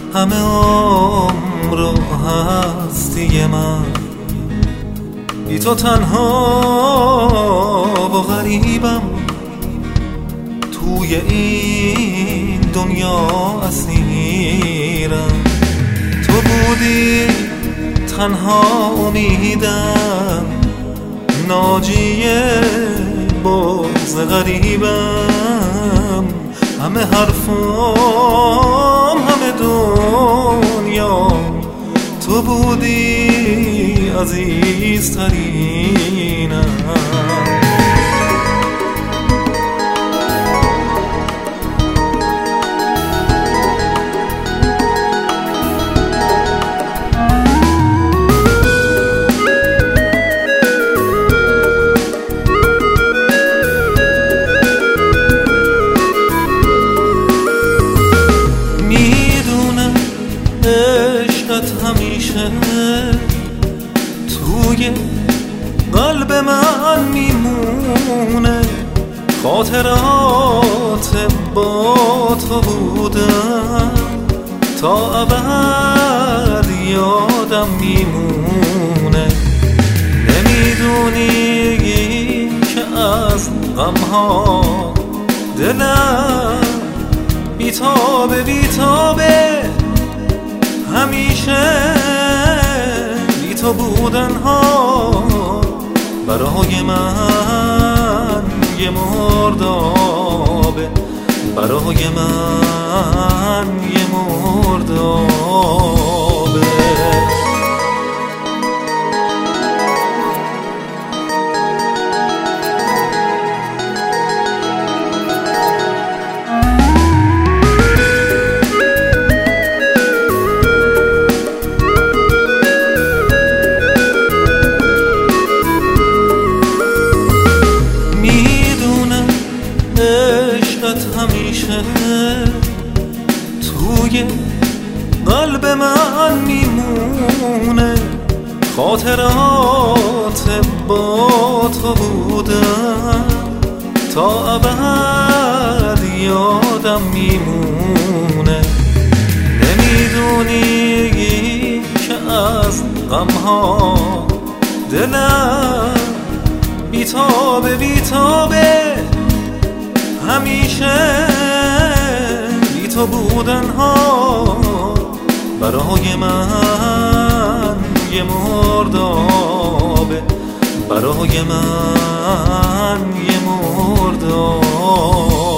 همه عمر و هستی من بی تو تنها و غریبم توی این دنیا اسیرم. تو بودی تنها امیدم، ناجی بغض غریبم. همه حرفم همه دنیا تو بودی عزیزترینم. همیشه توی قلب من میمونه، خاطرات با تو بودم تا ابد یادم میمونه. نمیدونی که از غمها دلم بیتابه بیتابه، همیشه بی تو بودن ها برای من یه مردابه، برای من یه مردابه. همیشه توی قلب من میمونه، خاطرات با تو بودم تا ابد یادم میمونه. نمیدونی که از غمها دلم بیتابه بیتابه، همیشه بی تو بودن ها برای من یه مردابه، برای من یه مردابه.